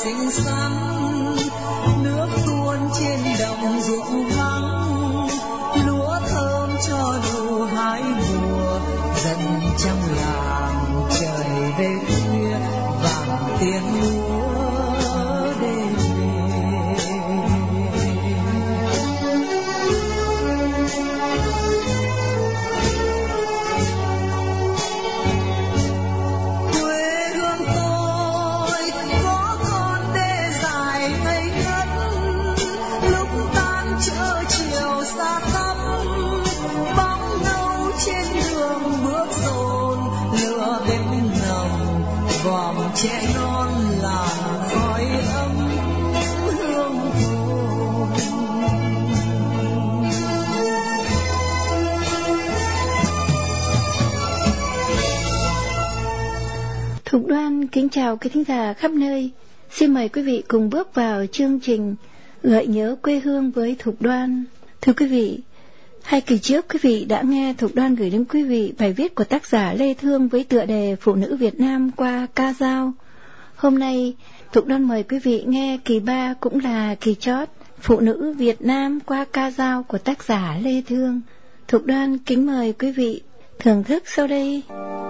xinh xắn, nước tuôn trên đồng ruộng vắng, lúa thơm cho đủ hai mùa. Dần trong làng trời về khuya, vàng tiếng lúa đêm về. Quê hương tôi có con đê dài ngây ngất, lúc tan chợ chiều xa tắm, bóng nâu trên đường bước dồn, lửa bếp nồng vòm trẻ non làn khói ấm hương hồn. Thục Đoan kính chào quý thính giả khắp nơi. Xin mời quý vị cùng bước vào chương trình Gợi nhớ quê hương với Thục Đoan. Thưa quý vị, 2 kỳ trước quý vị đã nghe Thục Đoan gửi đến quý vị bài viết của tác giả Lê Thương với tựa đề Phụ nữ Việt Nam qua ca dao. Hôm nay, Thục Đoan mời quý vị nghe kỳ 3 cũng là kỳ chót, Phụ nữ Việt Nam qua ca dao của tác giả Lê Thương. Thục Đoan kính mời quý vị thưởng thức sau đây.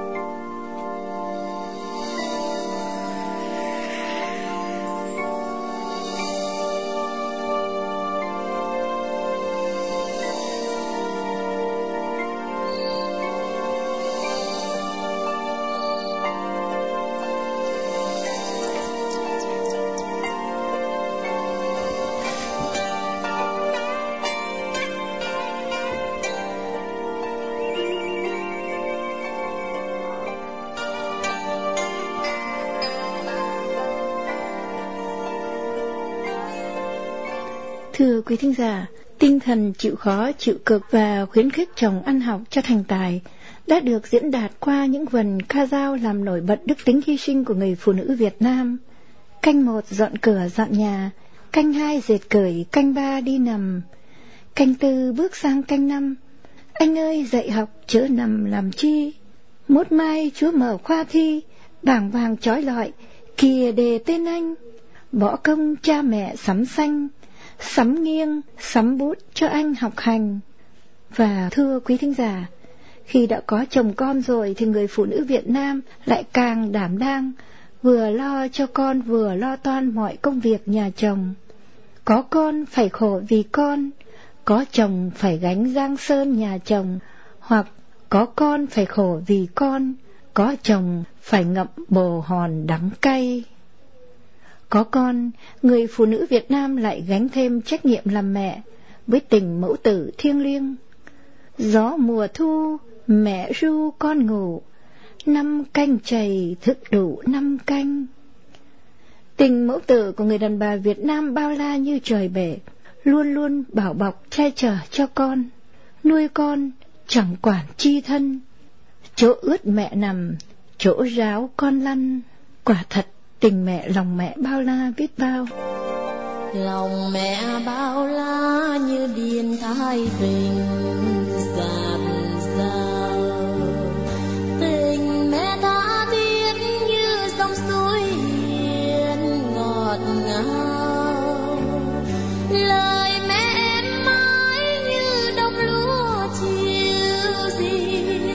Thưa quý thính giả, tinh thần chịu khó, chịu cực và khuyến khích chồng ăn học cho thành tài đã được diễn đạt qua những vần ca dao làm nổi bật đức tính hy sinh của người phụ nữ Việt Nam. Canh 1 dọn cửa dọn nhà, canh 2 dệt cởi, canh 3 đi nằm, canh 4 bước sang canh 5. Anh ơi dạy học chớ nằm làm chi, mốt mai Chúa mở khoa thi, bảng vàng chói lọi, kìa đề tên anh, bỏ công cha mẹ sắm xanh, sắm nghiêng, sắm bút cho anh học hành. Và thưa quý thính giả, khi đã có chồng con rồi thì người phụ nữ Việt Nam lại càng đảm đang, vừa lo cho con vừa lo toan mọi công việc nhà chồng. Có con phải khổ vì con, có chồng phải gánh giang sơn nhà chồng, hoặc có con phải khổ vì con, có chồng phải ngậm bồ hòn đắng cay. Có con, người phụ nữ Việt Nam lại gánh thêm trách nhiệm làm mẹ với tình mẫu tử thiêng liêng. Gió mùa thu, mẹ ru con ngủ, 5 canh chày thức đủ 5 canh. Tình mẫu tử của người đàn bà Việt Nam bao la như trời bể, luôn luôn bảo bọc che chở cho con, nuôi con chẳng quản chi thân. Chỗ ướt mẹ nằm, chỗ ráo con lăn, quả thật tình mẹ lòng mẹ bao la biết bao. Lòng mẹ bao la như biển Thái Bình dạt dào, tình mẹ tha thiết như dòng suối hiền ngọt ngào, lời mẹ em mãi như đồng lúa chiều rì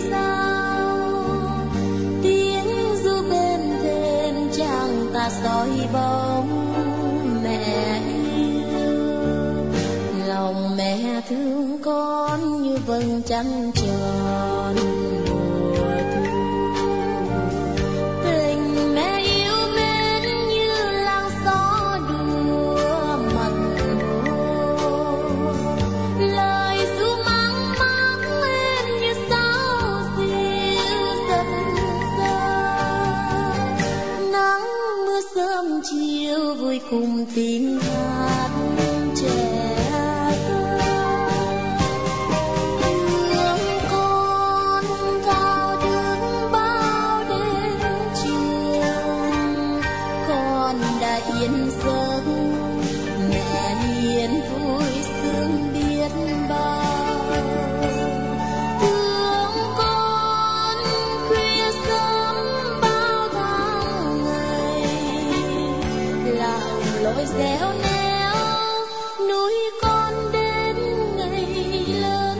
rào, tiếng ru bên thềm chẳng ta soi bóng mẹ yêu. Lòng mẹ thương con như vầng trăng tròn mùa thu, tình mẹ yêu mến như làn gió đùa mặt hồ, lời ru mang mát em như sao diêu dần xa. Nắng mưa sớm chiều vui cùng tiếng hát trẻ thơ, thương con thao thức bao đêm trường, con đã yên giấc mẹ hiền vui sướng biết bao. Thương con khuya sớm bao tháng ngày, là dẻo néo, nuôi con đến ngày lớn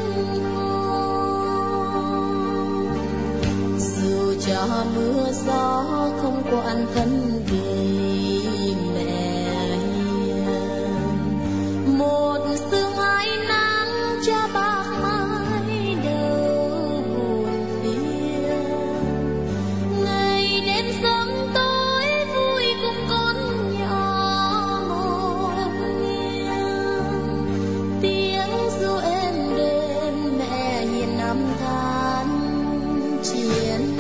khôn. Dù cho mưa gió không quản thân vì mẹ hiền, một sương ái nắng cho bạc mái đầu buồn phiền. Ngày đêm sớm tối vui cùng con nhỏ một niềm, tiếng ru êm đềm mẹ hiền năm tháng chiến.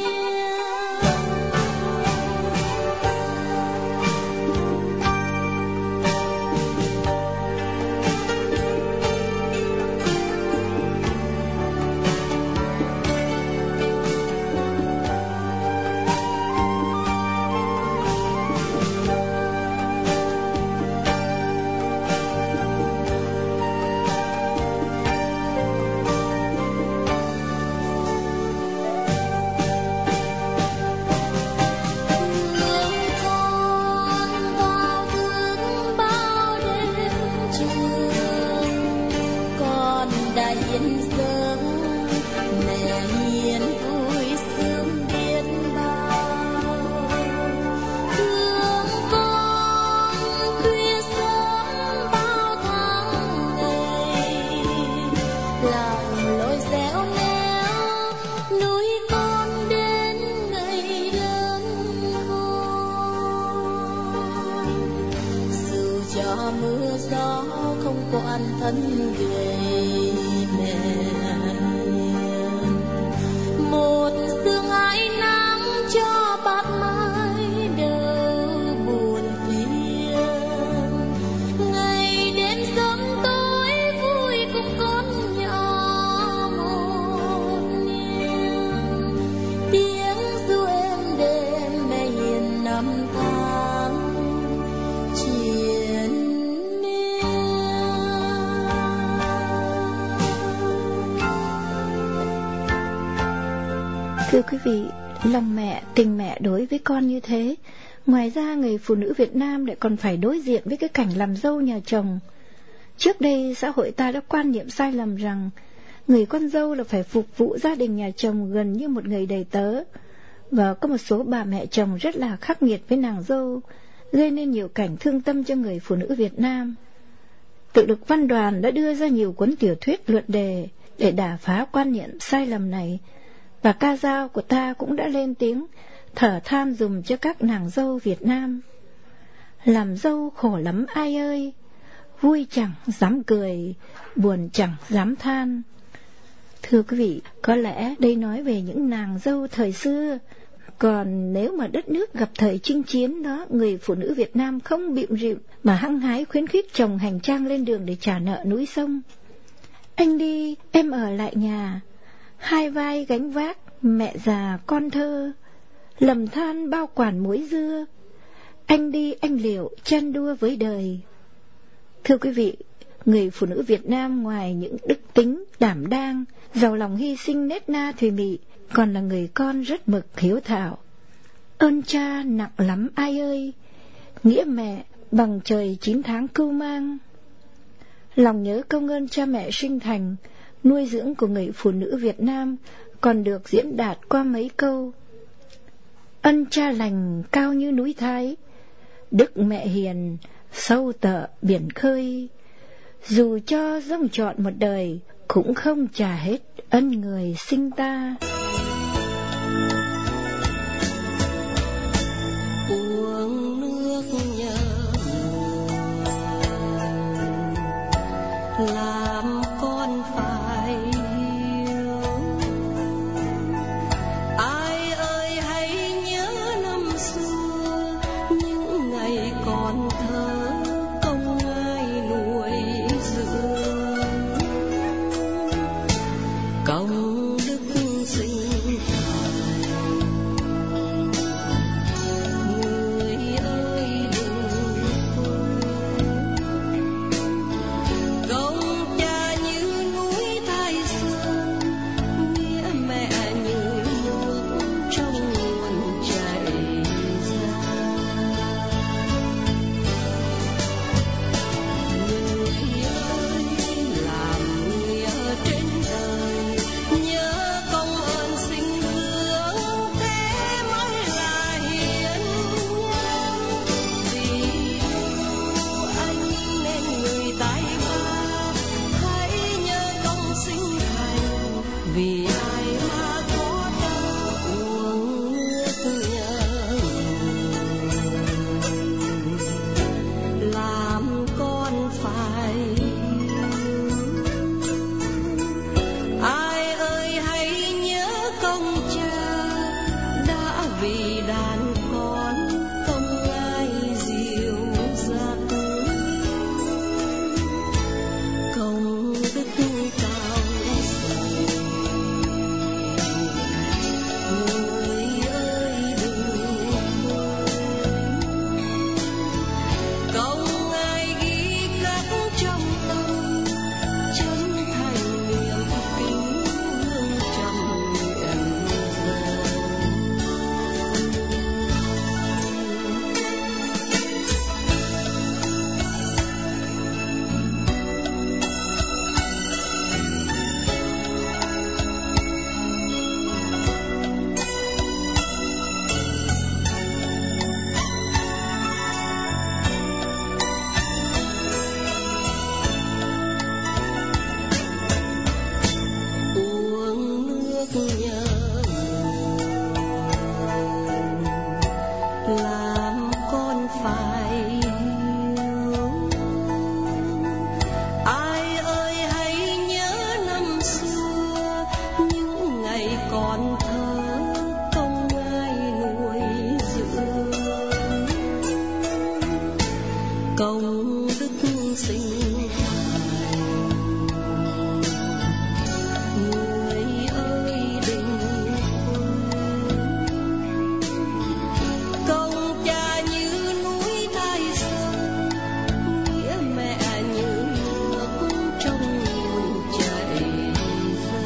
Mưa gió không quản thân gầy mẹ hiền, một sương ái nắng cho bạt mái đầu buồn phiền. Ngày đêm sớm tối vui cùng con nhỏ một niềm, tiếng ru êm đềm mẹ hiền năm tháng chiến. Thưa quý vị, lòng mẹ, tình mẹ đối với con như thế. Ngoài ra, người phụ nữ Việt Nam lại còn phải đối diện với cái cảnh làm dâu nhà chồng. Trước đây, xã hội ta đã quan niệm sai lầm rằng người con dâu là phải phục vụ gia đình nhà chồng gần như một người đầy tớ. Và có một số bà mẹ chồng rất là khắc nghiệt với nàng dâu, gây nên nhiều cảnh thương tâm cho người phụ nữ Việt Nam. Tự lực Văn Đoàn đã đưa ra nhiều cuốn tiểu thuyết luận đề để đả phá quan niệm sai lầm này. Và ca dao của ta cũng đã lên tiếng thở than dùm cho các nàng dâu Việt Nam. Làm dâu khổ lắm ai ơi, vui chẳng dám cười, buồn chẳng dám than. Thưa quý vị, có lẽ đây nói về những nàng dâu thời xưa. Còn nếu mà đất nước gặp thời chinh chiến đó, người phụ nữ Việt Nam không bịm rịm mà hăng hái khuyến khích chồng hành trang lên đường để trả nợ núi sông. Anh đi, em ở lại nhà, hai vai gánh vác, mẹ già con thơ, lầm than bao quản muối dưa, anh đi anh liệu chen đua với đời. Thưa quý vị, người phụ nữ Việt Nam ngoài những đức tính, đảm đang, giàu lòng hy sinh nết na thùy mị, còn là người con rất mực hiếu thảo. Ơn cha nặng lắm ai ơi, nghĩa mẹ bằng trời 9 tháng cưu mang. Lòng nhớ công ơn cha mẹ sinh thành, nuôi dưỡng của người phụ nữ Việt Nam còn được diễn đạt qua mấy câu. Ân cha lành cao như núi Thái, đức mẹ hiền sâu tợ biển khơi, dù cho dâng trọn một đời cũng không trả hết ân người sinh ta. Uống nước nhớ làm con phải hiểu, ai ơi hãy nhớ năm xưa những ngày còn thơ công ai nuôi dưỡng, công đức sinh công đức sinh người ơi đừng công cha như núi Thái Sơn, nghĩa mẹ như nước trong nguồn chảy ra.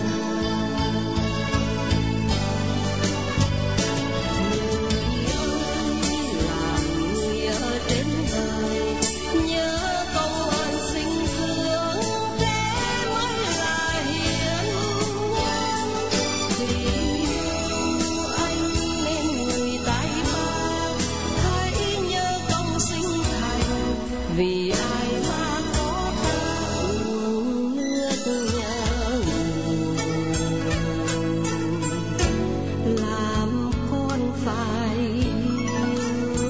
Người ơi làm người ở trên đời, nhớ công ơn sinh dưỡng thế mới là hiền nhân. Vì yêu anh nên người tài ba, hãy nhớ công sinh thành. Vì ai mà có ta uống nước nhớ nguồn, làm con phải yêu.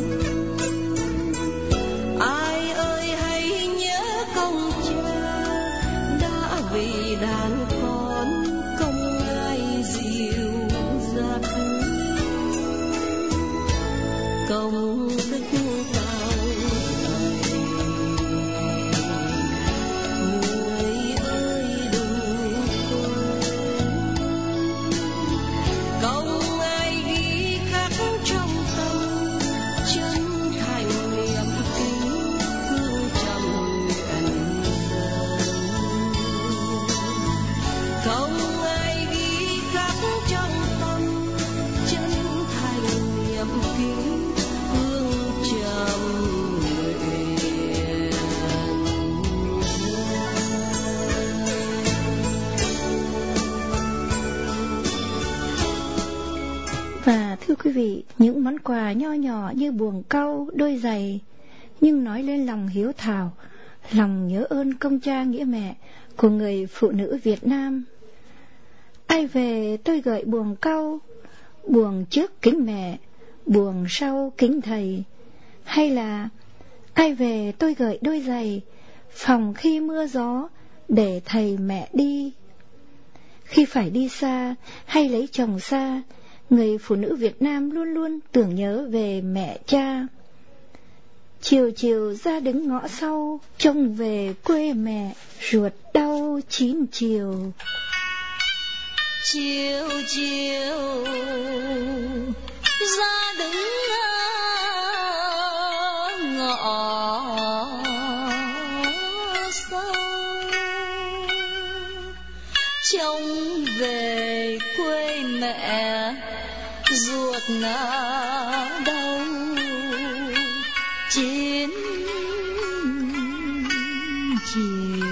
Ai ơi hãy nhớ công cha, đã vì đàn con công ai dìu dắt. Công đức vào thầy, người ơi đừng quên. Công ai ghi khắc trong tâm, chân thành niềm kính hương trầm nguyện dâng. Công ai ghi khắc trong tâm, chân thành niềm kính hương trầm nguyện dâng. Và thưa quý vị, những món quà nho nhỏ như buồng cau, đôi giày, nhưng nói lên lòng hiếu thảo, lòng nhớ ơn công cha nghĩa mẹ của người phụ nữ Việt Nam. Ai về tôi gợi buồng cau, buồng trước kính mẹ, buồng sau kính thầy. Hay là ai về tôi gợi đôi giày, phòng khi mưa gió để thầy mẹ đi. Khi phải đi xa hay lấy chồng xa, người phụ nữ Việt Nam luôn luôn tưởng nhớ về mẹ cha. Chiều chiều ra đứng ngõ sau, trông về quê mẹ, ruột đau 9 chiều. Chiều chiều ra đứng ngõ sau, trông về quê mẹ, ruột đau 9 chiều.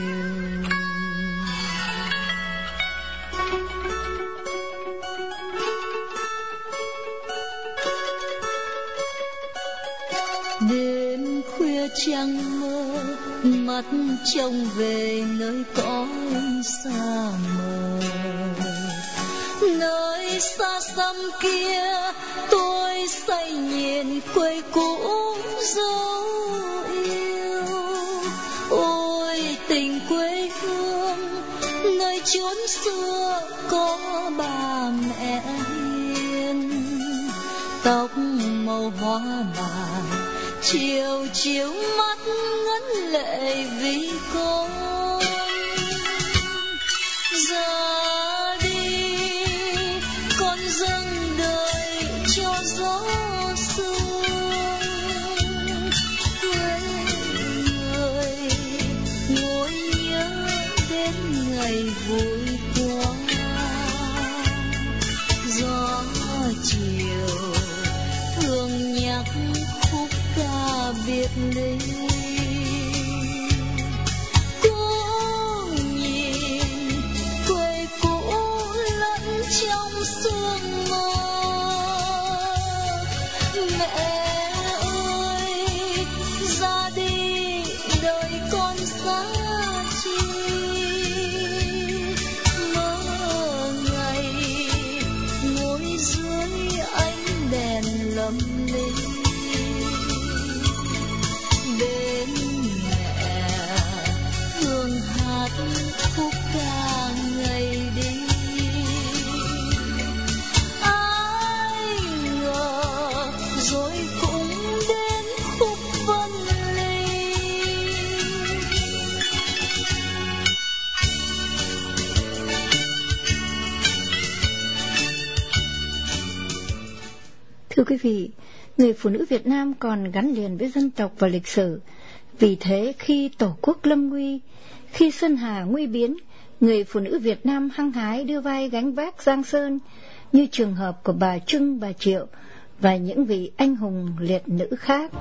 Đêm khuya trăng mơ, mắt trông về nơi cõi xa mờ. Nơi xa xăm kia tôi say nhìn quê cũ dấu yêu. Ôi tình quê hương, nơi chốn xưa có bà mẹ hiền. Tóc màu hoa vàng, chiều chiều mắt ngấn lệ vì con. Giờ đi con dâng đời cho gió sương. Quê người ngồi nhớ đến ngày vui qua. Gió chiều thường nhắc khúc ca biệt ly. Cô nhìn quê cũ lẫn trong sương mơ. Mẹ ơi ra đi đời con xa chi, quý vị, người phụ nữ Việt Nam còn gắn liền với dân tộc và lịch sử. Vì thế, khi Tổ quốc lâm nguy, khi Sơn Hà nguy biến, người phụ nữ Việt Nam hăng hái đưa vai gánh vác Giang Sơn, như trường hợp của bà Trưng, bà Triệu và những vị anh hùng liệt nữ khác.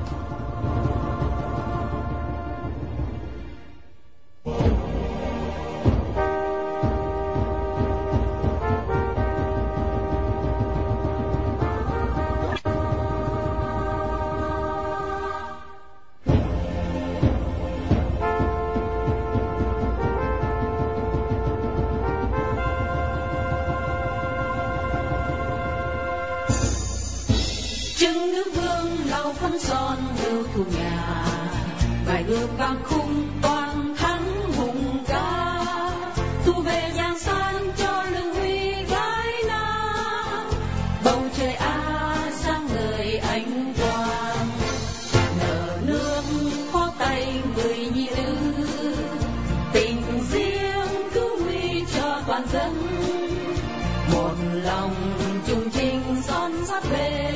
Trưng nữ vương lau phấn son lưu thu nhà, bài ngược vang khung toàn thắng hùng ca, thu về giang san cho lương huy gái nam, bầu trời a sáng ngời ánh quang, nở nước khó tay người nhi nữ, tình riêng cứu huy cho toàn dân, một lòng chung trình son sắt bên.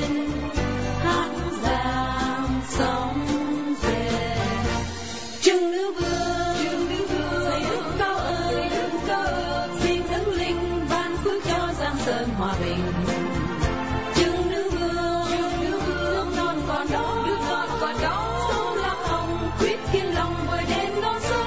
Hòa bình, Trưng nữ vương non còn đó, nước non còn đó, sông Lam Hồng quyết kiên lòng vời đến non sông.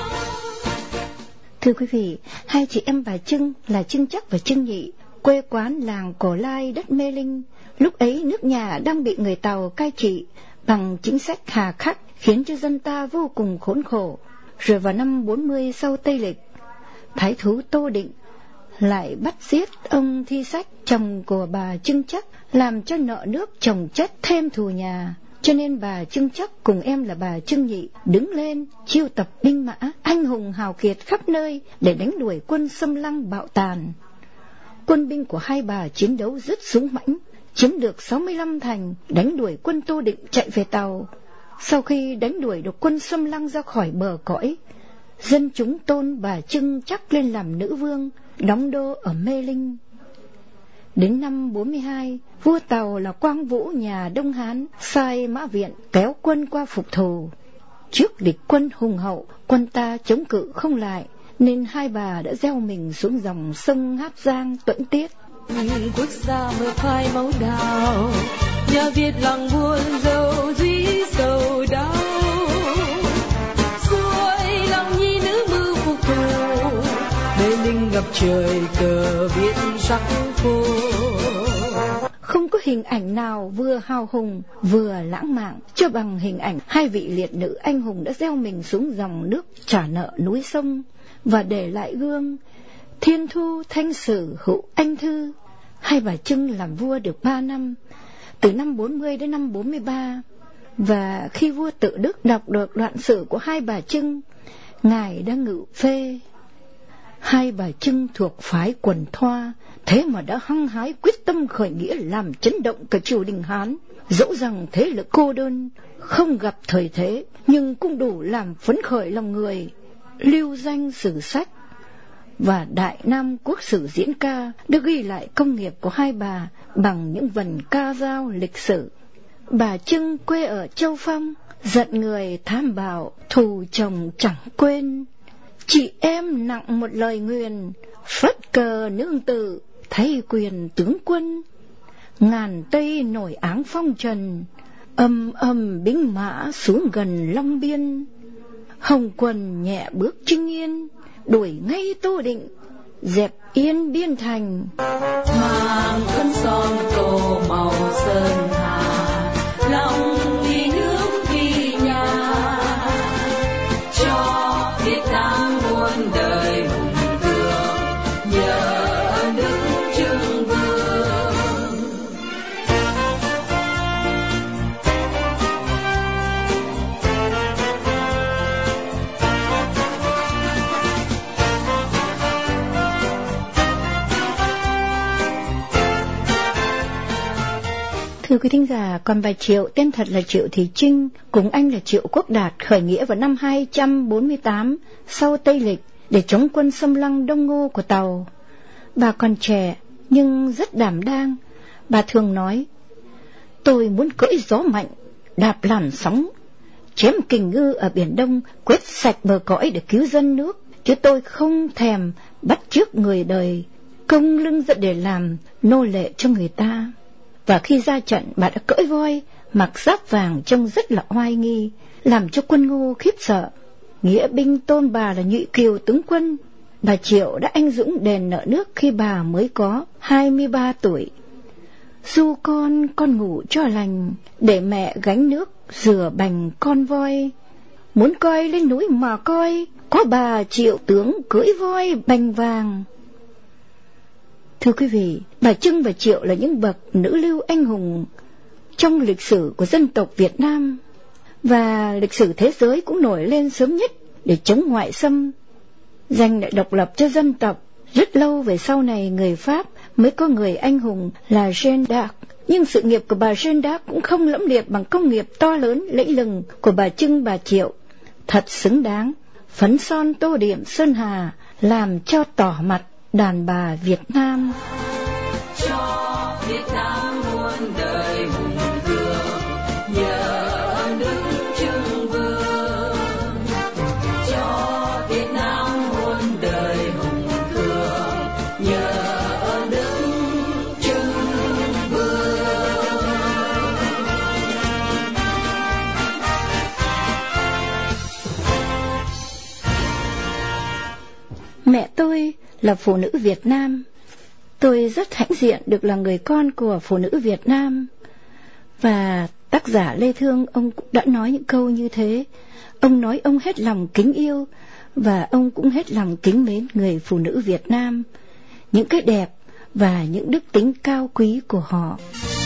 Thưa quý vị, hai chị em bà Trưng là Trưng Chắc và Trưng Nhị, quê quán làng Cổ Lai đất Mê Linh. Lúc ấy nước nhà đang bị người Tàu cai trị bằng chính sách hà khắc, khiến cho dân ta vô cùng khốn khổ. Rồi vào năm 40 sau Tây Lịch, Thái thú Tô Định lại bắt giết ông Thi Sách, chồng của bà Trưng Chắc, làm cho nợ nước chồng chất thêm thù nhà. Cho nên bà Trưng Chắc cùng em là bà Trưng Nhị đứng lên chiêu tập binh mã anh hùng hào kiệt khắp nơi để đánh đuổi quân xâm lăng bạo tàn. Quân binh của hai bà chiến đấu rất dũng mãnh, chiếm được 65 thành, đánh đuổi quân Tô Định chạy về Tàu. Sau khi đánh đuổi được quân xâm lăng ra khỏi bờ cõi, dân chúng tôn bà Trưng Chắc lên làm nữ vương, đóng đô ở Mê Linh. Đến năm 42, vua Tàu là Quang Vũ nhà Đông Hán sai Mã Viện kéo quân qua phục thù. Trước địch quân hùng hậu, quân ta chống cự không lại, nên hai bà đã gieo mình xuống dòng sông Hát Giang Tuẫn Tiết. Quốc gia mơ phai máu đào, nhà Việt làng buồn dầu duy sầu đau, xuôi lòng nhi nữ mưu phục thù, Mê Linh ngập trời cờ viễn sắc phô. Không có hình ảnh nào vừa hào hùng vừa lãng mạn cho bằng hình ảnh hai vị liệt nữ anh hùng đã gieo mình xuống dòng nước trả nợ núi sông và để lại gương Thiên Thu, Thanh Sử, Hữu Anh Thư. Hai bà Trưng làm vua được 3 năm, từ năm 40 đến năm 43. Và khi vua Tự Đức đọc được đoạn sử của hai bà Trưng, ngài đã ngự phê. Hai bà Trưng thuộc phái Quần Thoa, thế mà đã hăng hái quyết tâm khởi nghĩa làm chấn động cả triều đình Hán. Dẫu rằng thế lực cô đơn, không gặp thời thế, nhưng cũng đủ làm phấn khởi lòng người. Lưu danh sử sách và Đại Nam Quốc sử diễn ca được ghi lại công nghiệp của hai bà bằng những vần ca dao lịch sử. Bà Trưng quê ở Châu Phong, giận người tham bạo, thù chồng chẳng quên. Chị em nặng một lời nguyền, phất cờ nương tử, thay quyền tướng quân. Ngàn Tây nổi áng phong trần, âm âm binh mã xuống gần Long Biên. Hồng Quần nhẹ bước Trưng Yên, đuổi ngay Tô Định, dẹp yên biên thành. Mang phấn son tô màu sơn hà, lòng đi nước vì nhà, cho Việt Nam muôn đời hùng cường, nhờ nước Trưng Vương. Thưa quý thính giả, còn bà Triệu tên thật là Triệu Thị Trinh, cùng anh là Triệu Quốc Đạt khởi nghĩa vào năm 248 sau Tây Lịch để chống quân xâm lăng Đông Ngô của Tàu. Bà còn trẻ nhưng rất đảm đang. Bà thường nói, Tôi muốn cưỡi gió mạnh, đạp làn sóng, chém kình ngư ở Biển Đông, quét sạch bờ cõi để cứu dân nước, chứ tôi không thèm bắt chước người đời, cong lưng ra để làm nô lệ cho người ta. Và khi ra trận, bà đã cưỡi voi, mặc giáp vàng trông rất là oai nghi, làm cho quân Ngô khiếp sợ. Nghĩa binh tôn bà là Nhụy Kiều tướng quân. Bà Triệu đã anh dũng đền nợ nước khi bà mới có 23 tuổi. Du con ngủ cho lành, để mẹ gánh nước rửa bành con voi. Muốn coi lên núi mà coi, có bà Triệu tướng cưỡi voi bành vàng. Thưa quý vị, bà Trưng và Triệu là những bậc nữ lưu anh hùng trong lịch sử của dân tộc Việt Nam, và lịch sử thế giới cũng nổi lên sớm nhất để chống ngoại xâm, giành lại độc lập cho dân tộc. Rất lâu về sau này, người Pháp mới có người anh hùng là Jeanne d'Arc. Nhưng sự nghiệp của bà Jeanne d'Arc cũng không lẫm liệt bằng công nghiệp to lớn lẫy lừng của bà Trưng, bà Triệu. Thật xứng đáng, phấn son tô điểm sơn hà, làm cho tỏ mặt đàn bà Việt Nam. Cho Việt Nam muôn đời hùng cường, nhờ Đức Trưng Vương. Cho Việt Nam muôn đời hùng cường, nhờ Đức Trưng Vương. Mẹ tôi là phụ nữ Việt Nam. Tôi rất hãnh diện được là người con của phụ nữ Việt Nam. Và tác giả Lê Thương, ông cũng đã nói những câu như thế. Ông nói ông hết lòng kính yêu, và ông cũng hết lòng kính mến người phụ nữ Việt Nam, những cái đẹp và những đức tính cao quý của họ.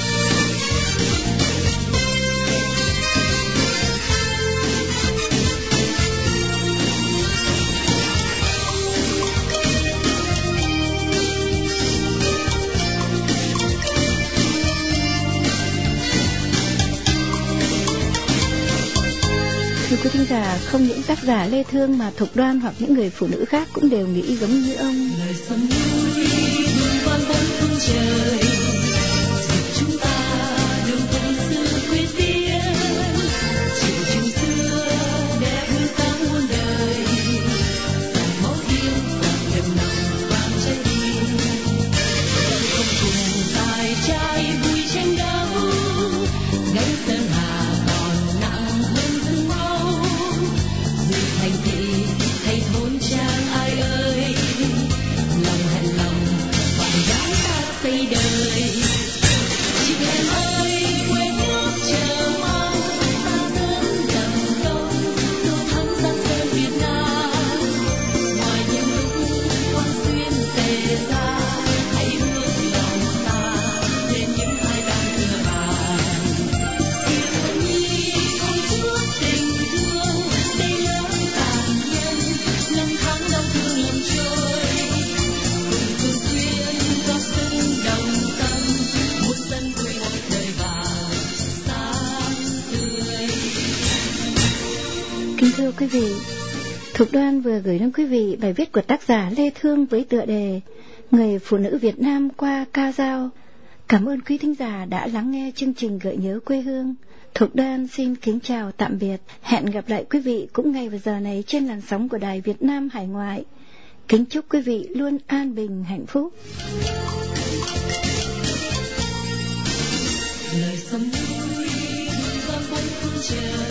Thưa quý thính giả, không những tác giả Lê Thương mà Thục Đoan hoặc những người phụ nữ khác cũng đều nghĩ giống như ông. Lời sông núi vươn van bốn phương trời, giúp chúng ta đường cùng xưa quyết tiến. Chiều chiều xưa đẹp hương sáng muôn đời, dòng máu yêu dòng niềm nồng vàng trái tim. Không cùng tài trai vui tranh đấu, gánh sơn hà còn nặng hơn rừng máu. Dù thành thị hay thôn trang ai ơi, lòng hẹn lòng bạn gái ta xây đời. Chị em ơi, quê nước chờ mong ta sớm đậm công, tô thắm giang sơn Việt Nam. Ngoài những lúc quan xuyên tề ra, hãy bước lòng ta lên những hai đàn cửa bàn. Kiều Nhi không chút tình thương, đây lớn tàn nhân, năm tháng đau thương lầm trôi. Cùng thường xuyên góp sức đồng tâm, một sân quê một đời vàng sáng tươi. Kính thưa quý vị, Thục Đoan vừa gửi đến quý vị bài viết của tác giả Lê Thương với tựa đề Người phụ nữ Việt Nam qua ca dao. Cảm ơn quý thính giả đã lắng nghe chương trình Gợi nhớ quê hương. Thục Đoan xin kính chào tạm biệt. Hẹn gặp lại quý vị cũng ngay vào giờ này trên làn sóng của Đài Việt Nam Hải Ngoại. Kính chúc quý vị luôn an bình hạnh phúc. Lời sông núi vươn van bốn phương trời.